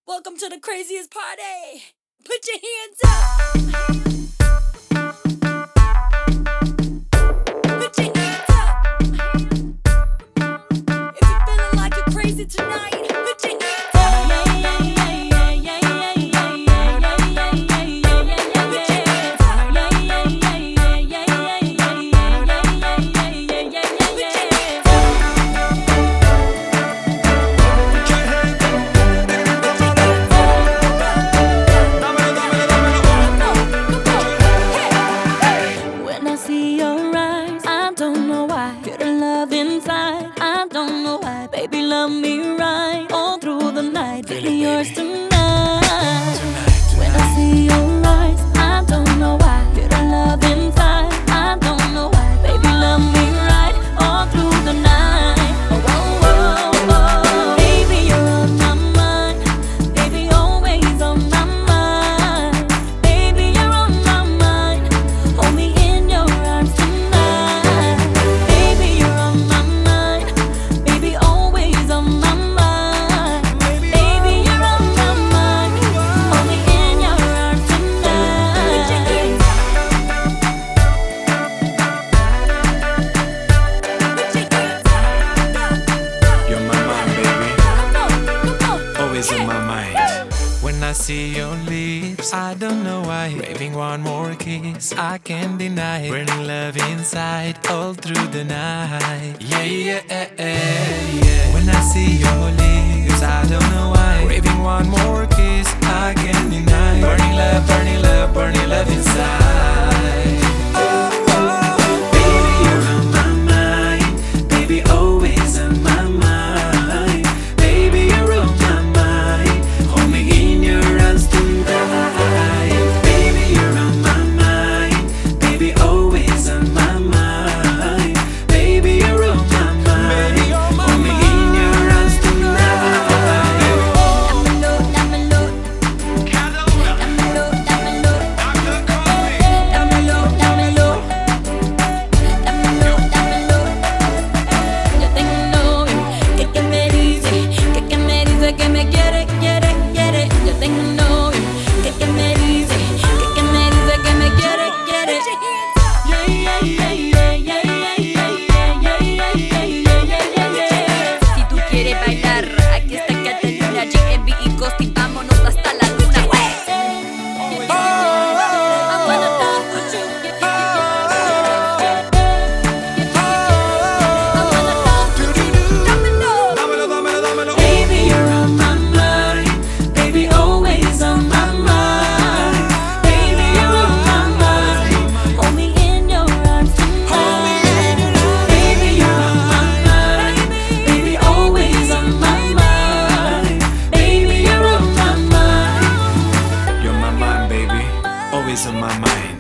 Welcome to the craziest party. Put your hands up. Put your hands up. If you're feeling like you're crazy tonight, put your hands up. Inside, I don't know why. Baby, love me right all through the night. Baby, yours tonight. When I see your eyes, I don't know why. Feel the love inside, I don't know why. Baby, love me right all through the night. Oh, oh, oh, oh. Baby, you're on my mind. Baby, always on my mind. Baby, you're on my mind. Hold me in your arms tonight. Baby, you're on my mind. Baby, always on my mind. Baby, you're on my mind. Hold me in your arms tonight. You're my mind, baby. Always in my mind. When I see your lips, I don't know why. Craving one more kiss, I can't deny. Burning love inside all through the night. Yeah, yeah, yeah. When I see your lips, I don't know why. Craving one more kiss, I can't deny. Burning love, burning love, burning love inside. Oh, oh, baby, you're on my mind. Baby, always on my mind. Baby, you're on my mind. Hold me in your arms tonight. Baby, you're on my mind. Baby, always on my mind. Baby, you're on my mind. Hold me in your arms tonight. Yo tengo un novio que me dice que me quiere. Yo tengo un novio que me dice que me quiere. Si tú quieres bailar, aquí está Catalina, JMB y Costi, vámonos hasta la luna. I wanna dance with you. Baby, you're on my mind. Baby, always on my mind. Baby, you're on my mind. Hold me in your arms tonight. Baby, you're on my mind. Baby, always on my mind. Baby, you're on my mind. You're my mind, baby. Always on my mind.